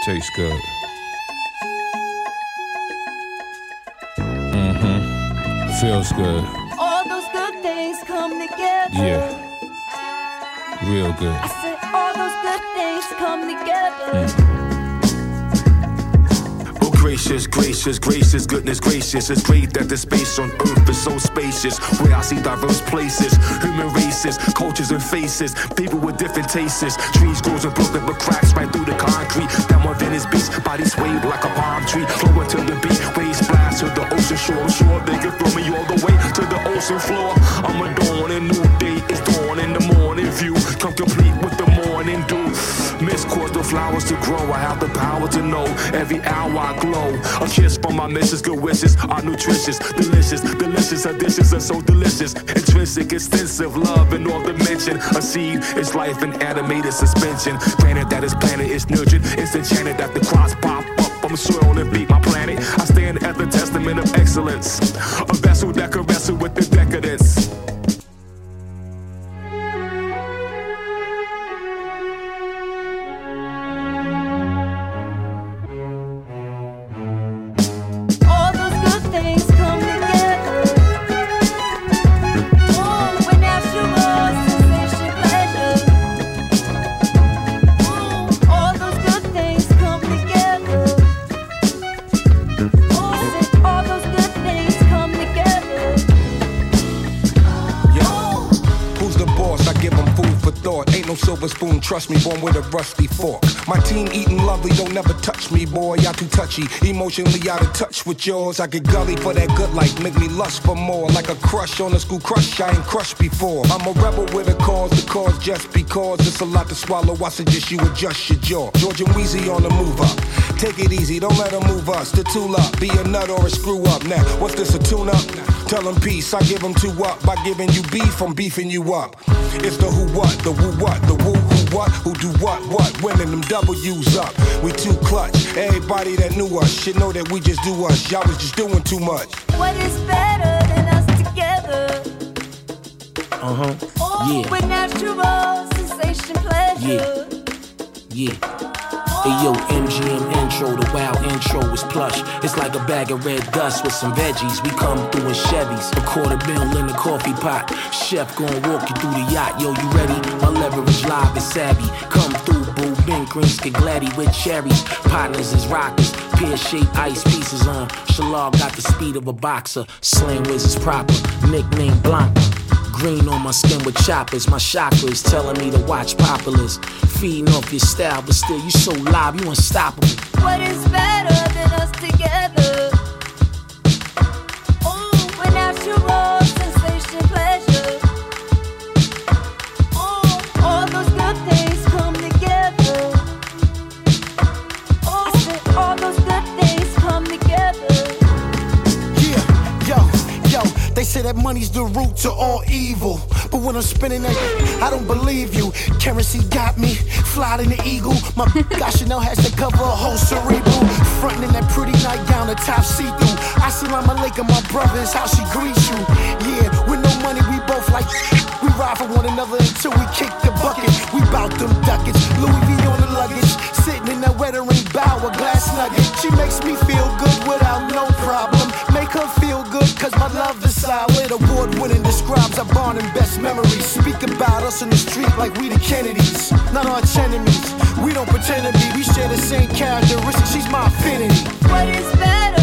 Tastes good. Feels good. All those good things come together. Yeah. Real good. I said all those good things come together. Gracious, gracious, gracious, goodness gracious. It's great that the space on earth is so spacious, where I see diverse places, human races, cultures and faces, people with different tastes. Trees grows in Brooklyn but cracks right through the concrete. Down on Venice Beach, body swayed like a palm tree, flowing to the beat, waves splash to the ocean shore. Sure they can throw me all the way to the ocean floor. I'm a dawn, a new day is dawn in the morning view. Come complete with the morning dew. Miss cause the flowers to grow. I have the power to know every hour I glow. A kiss from my missus, good wishes are nutritious, delicious, delicious. Her dishes are so delicious, intrinsic, extensive love in all dimension. A seed is life in animated suspension. Granted that its planet is nurtured, it's enchanted that the crops pop up from soil and beat my planet. I stand at the testament of excellence, a vessel that can wrestle with the decadence. Silver spoon, trust me, born with a rusty fork. My team eating lovely, don't never touch me, boy. Y'all too touchy, emotionally out of touch with yours. I get gully for that good life, make me lust for more. Like a crush on a school crush, I ain't crushed before. I'm a rebel with a cause, the cause just because. It's a lot to swallow, I suggest you adjust your jaw. George and Wheezy on the move up. Take it easy, don't let them move us. The tool up, be a nut or a screw up. Now, what's this, a tune up? Tell them peace, I give them two up. By giving you beef, I'm beefing you up. It's the who what, the woo what, the woo who what, who do what, winning them W's up. We too clutch, everybody that knew us should know that we just do us. Y'all was just doing too much. What is better than us together? Yeah. With natural sensation, pleasure. Yeah. Hey yo, MGM intro, the wild intro is plush. It's like a bag of red dust with some veggies. We come through in Chevys, a $250 in the coffee pot. Chef gon' walk you through the yacht. Yo, you ready? My leverage live is savvy. Come through, boo, Ben Green Skagletti with cherries. Partners is rockers, pear-shaped ice pieces on. Shalal got the speed of a boxer. Slang Wiz is proper, nickname Blanca. Green on my skin with choppers. My chakra is telling me to watch Populars. Feeding off your style, but still you so live, you unstoppable. What is better than us together? With natural sensation, pleasure. All those good things come together. I said all those good things come together. Yeah, yo, they say that money's the root to all evil. But when I'm spinning that, I don't believe you. Currency got me, fly in the eagle. My gosh, Chanel has to cover a whole cerebral. Frontin' in that pretty nightgown, the top see-through. Assalamu alaikum, my brother, is how she greets you. Yeah, with no money, we both like we ride for one another until we kick the bucket. We bout them ducats, Louis V on the luggage. Sitting in that wedding bow, a glass nugget. She makes me feel good without no problem. Make her feel good, cause my love is solid. Award-winning describes our bond and best memories. Speak about us in the street like we the Kennedys. Not arch enemies, we don't pretend to be. We share the same characteristics, she's my affinity. What is better